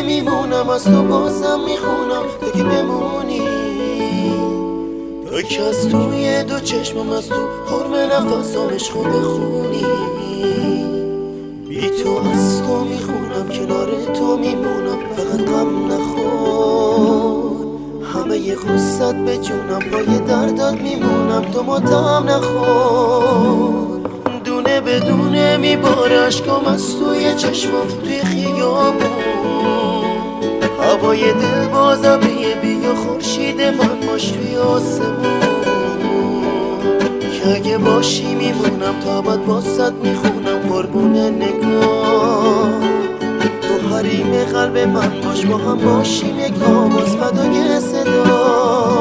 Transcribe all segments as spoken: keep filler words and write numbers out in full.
میمونم، از تو بازم میخونم تا که بمونی. تو که از توی دو چشمم، از تو حرم نفسام عشقو بخونی. بی تو از تو میخونم، کنار تو میمونم، فقط غم نخور. همه ی غصت به جونم، پای دردات میمونم، تو ماتم نخور. دونه بدونه میباره اشکام از توی چشمم، توی خیابون. هوای دل باز ابریه، بیا خورشید من باش توی آسمون. که اگه باشی میمونم، تا ابد واسط میخونم قربون نگاه. تو حریم قلب من باش، با هم باشیم یک آواز فدای صدا.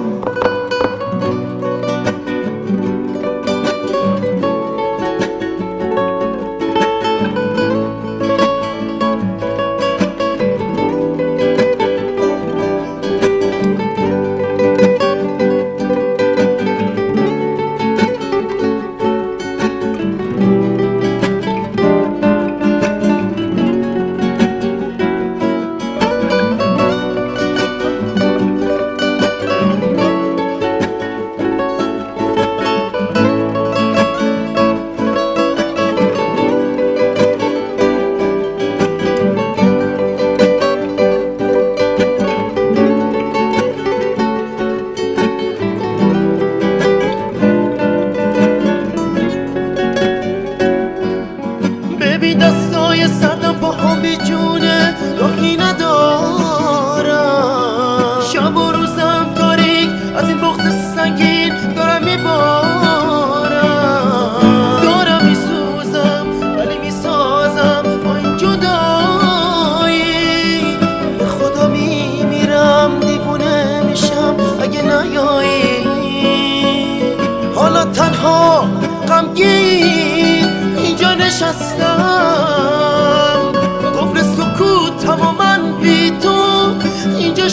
دستای سردم با هم بی جونه، راهی ندارم. شب و روزم تاریک، از این بغض سنگین دارم میبارم. دارم میسوزم ولی میسازم با این جدایی. به خدا میمیرم، دیوونه میشم اگه نیایی. حالا تنها غمگین اینجا نشستم، قفل سکوتم و من بی تو اینجا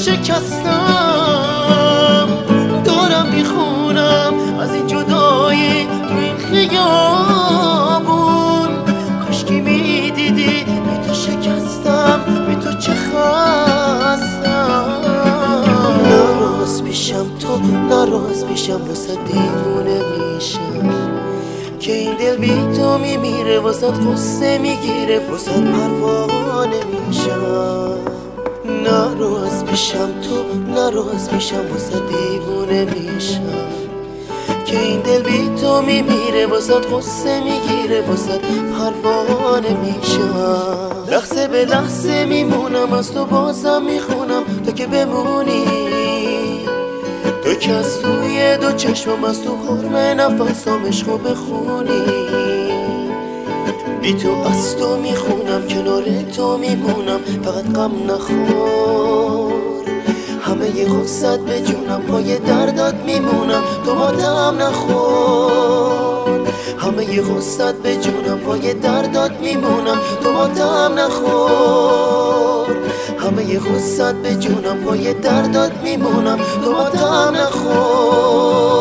شکستم. دارم میخونم از این جدایی تو این خیابون. کاشکی میدیدی بی تو شکستم، بی تو چه خستم. ناراض میشم تو ناراض میشم، واسه دیوونه میشم که این دل بی تو میمیره، واسه غصه میگیره، واسه پروانه میشم. ناراض میشم تو ناراض میشم، واسه دیوونه میشم که این دل بی تو میمیره، واسه غصه میگیره، واسه پروانه میشم. لحظه به لحظه میمونم، از تو بازم میخونم تا که بمونی. تو که از توی دو چشمم، از تو حرم نفسام عشقو بخونی. بی تو از تو میخونم، کنار تو میمونم، فقط غم نخور. همه ی غصت به جونم، پای دردات میمونم، تو ماتم نخور. همه ی غصت به جونم، پای دردات میمونم، تو ماتم نخور. همه ی غصت به جونم، پای دردات میمونم، تو ماتم نخور.